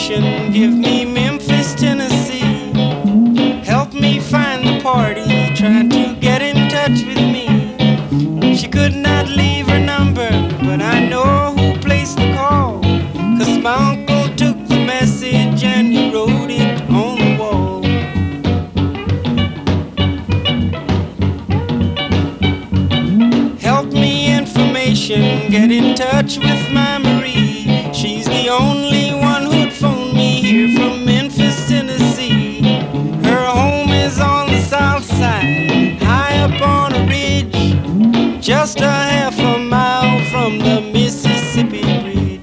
information. Give me Memphis, Tennessee. Help me find the party. Tried to get in touch with me. She could not leave her number, but I know who placed the call. 'Cause my uncle took the message and he wrote it on the wall. Help me information, get in touch with my Marie. She's the only one who'd phone me here from Memphis, Tennessee. Her home is on the south side, high up on a ridge, just a half a mile from the Mississippi Bridge.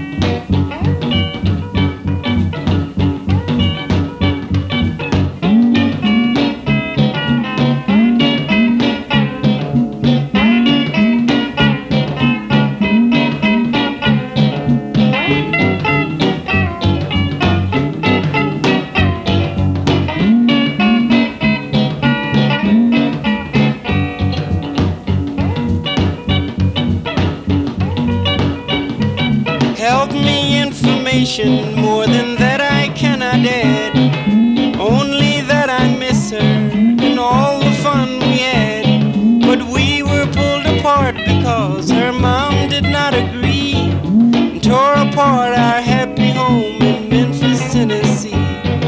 Help me information, more than that I cannot add. Only that I miss her and all the fun we had. But we were pulled apart because her mom did not agree, and tore apart our happy home in Memphis, Tennessee.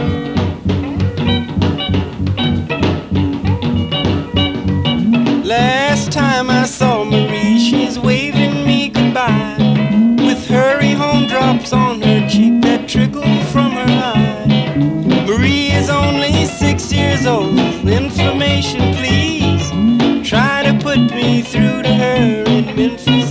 Last time I saw Marie, she's waving me goodbye, with hurry home drops on her cheek that trickle from her eye. Marie is only 6 years old. Information, please. Try to put me through to her in Memphis.